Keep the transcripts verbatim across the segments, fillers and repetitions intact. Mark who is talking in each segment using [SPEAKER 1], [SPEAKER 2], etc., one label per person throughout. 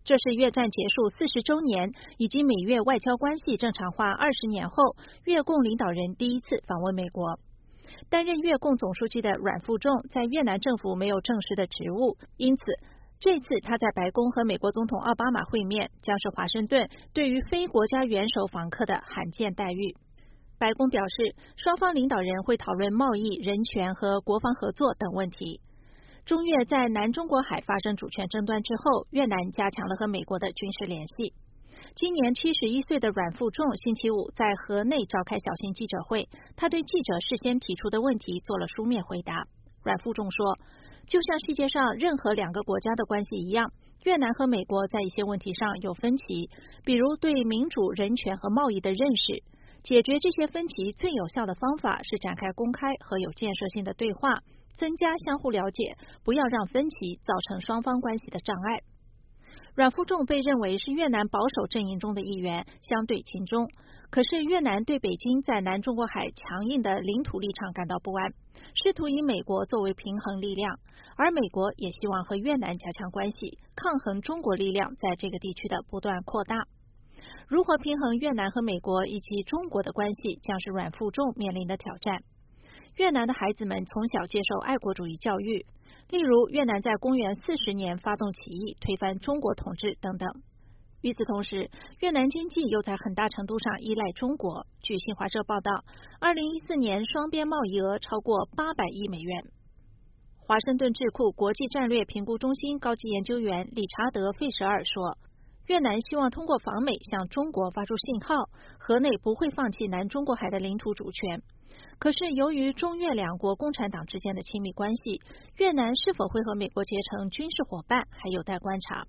[SPEAKER 1] 这是越战结束四十周年以及美越外交关系正常化二十年后，越共领导人第一次访问美国。担任越共总书记的阮富仲在越南政府没有正式的职务，因此这次他在白宫和美国总统奥巴马会面，将是华盛顿对于非国家元首访客的罕见待遇。白宫表示，双方领导人会讨论贸易、人权和国防合作等问题。中越在南中国海发生主权争端之后，越南加强了和美国的军事联系。今年七十一岁的阮富仲星期五在河内召开小型记者会，他对记者事先提出的问题做了书面回答。阮富仲说，就像世界上任何两个国家的关系一样，越南和美国在一些问题上有分歧，比如对民主、人权和贸易的认识。解决这些分歧最有效的方法是展开公开和有建设性的对话，增加相互了解，不要让分歧造成双方关系的障碍。阮富仲被认为是越南保守阵营中的一员，相对亲中。可是越南对北京在南中国海强硬的领土立场感到不安，试图以美国作为平衡力量，而美国也希望和越南加强关系，抗衡中国力量在这个地区的不断扩大。如何平衡越南和美国以及中国的关系，将是阮富仲面临的挑战。越南的孩子们从小接受爱国主义教育，例如越南在公元四十年发动起义，推翻中国统治等等。与此同时，越南经济又在很大程度上依赖中国。据新华社报道，二零一四年双边贸易额超过八百亿美元。华盛顿智库国际战略评估中心高级研究员理查德·费舍尔说，越南希望通过访美向中国发出信号，河内不会放弃南中国海的领土主权。可是由于中越两国共产党之间的亲密关系，越南是否会和美国结成军事伙伴还有待观察。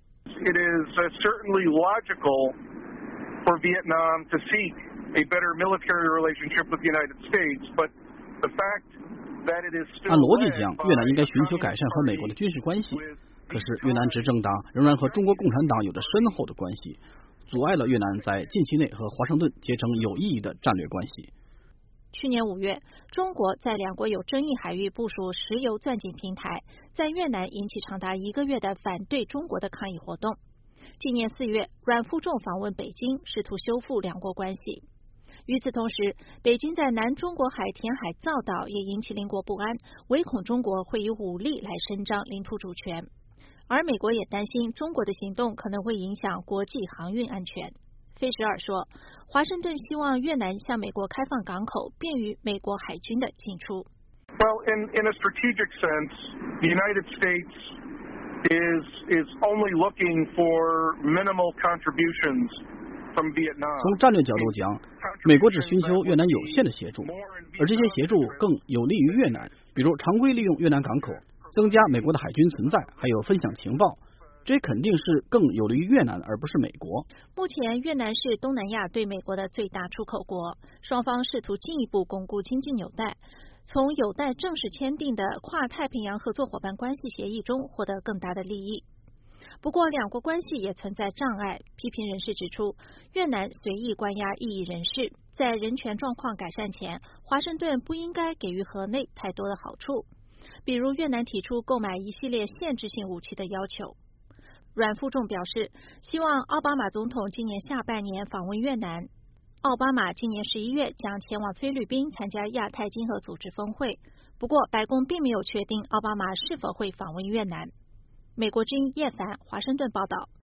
[SPEAKER 2] It is uh, certainly logical for Vietnam to seek a better military relationship with the United States, but the fact that it is still
[SPEAKER 3] 按逻辑讲，越南应该寻求改善和美国的军事关系。可是越南执政党仍然和中国共产党有着深厚的关系，阻碍了越南在近期内和华盛顿结成有意义的战略关系。
[SPEAKER 1] 去年五月，中国在两国有争议海域部署石油钻井平台，在越南引起长达一个月的反对中国的抗议活动。今年四月，阮富仲访问北京，试图修复两国关系。与此同时，北京在南中国海填海造岛也引起邻国不安，唯恐中国会以武力来伸张领土主权。而美国也担心中国的行动可能会影响国际航运安全。费舍尔说，华盛顿希望越南向美国开放港口，便于美国海军的进出。
[SPEAKER 2] Well, in, in a strategic sense, the United States is, is only looking for minimal contributions from Vietnam.
[SPEAKER 3] 从战略角度讲，美国只寻求越南有限的协助，而这些协助更有利于越南，比如常规利用越南港口，增加美国的海军存在，还有分享情报。这肯定是更有利于越南，而不是美国。
[SPEAKER 1] 目前，越南是东南亚对美国的最大出口国，双方试图进一步巩固经济纽带，从有待正式签订的跨太平洋合作伙伴关系协议中获得更大的利益。不过，两国关系也存在障碍。批评人士指出，越南随意关押异议人士，在人权状况改善前，华盛顿不应该给予河内太多的好处，比如越南提出购买一系列限制性武器的要求。阮富仲表示，希望奥巴马总统今年下半年访问越南。奥巴马今年十一月将前往菲律宾参加亚太经合组织峰会，不过白宫并没有确定奥巴马是否会访问越南。美国之音叶凡华盛顿报道。